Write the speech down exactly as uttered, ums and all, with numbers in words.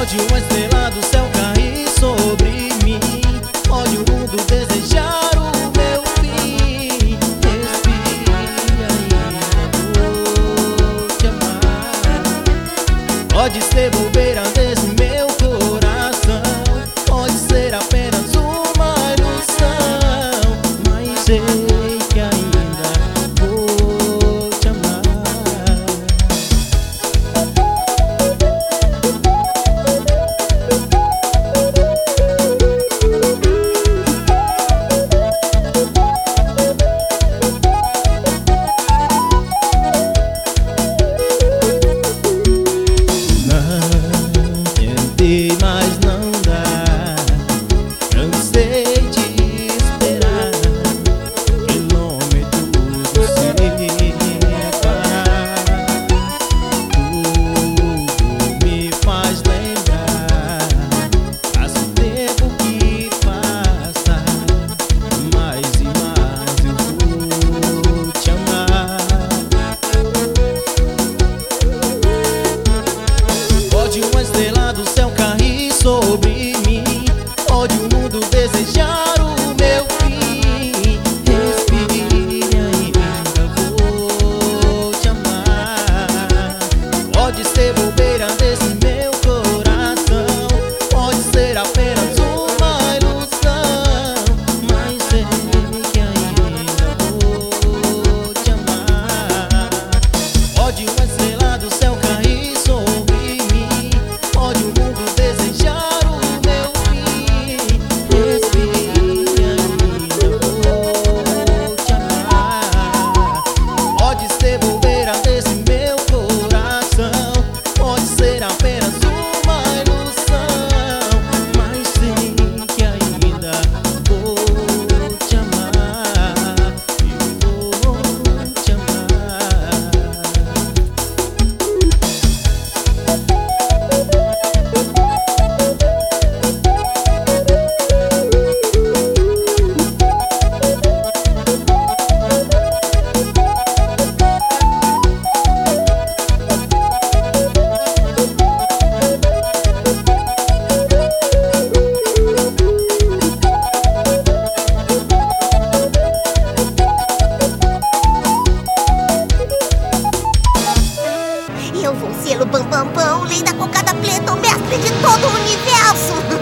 Pode uma estrela do céu cair sobre mim, pode o mundo desejar o meu fim. Respire ainda, vou te amar. Pode ser bobeira desse meu coração, pode ser apenas uma ilusão, mas sei que ainda vou te amar. Mas não dá, cansei de esperar, quilômetros sem parar. Tudo me faz lembrar, passa o tempo que passa, mais e mais eu vou te amar. Pode uma estrela do céu cair sobre mim, pode o mundo desejar o meu fim. Respire ainda, vou te amar. Pode ser bobeira desse meu coração, pode ser apenas uma ilusão, mas sei que ainda vou te amar. Pode uma estrela do céu cair sobre mim, pode o mundo desejar o meu fim. Respire ainda, vou te amar. Pode ser bobeira desse meu coração, pode ser apenas uma ilusão, mas sei que ainda vou te amar. Eu vou te amar. Eu vou ser o Bambambam, lei da cocada preta, o mestre de todo o universo.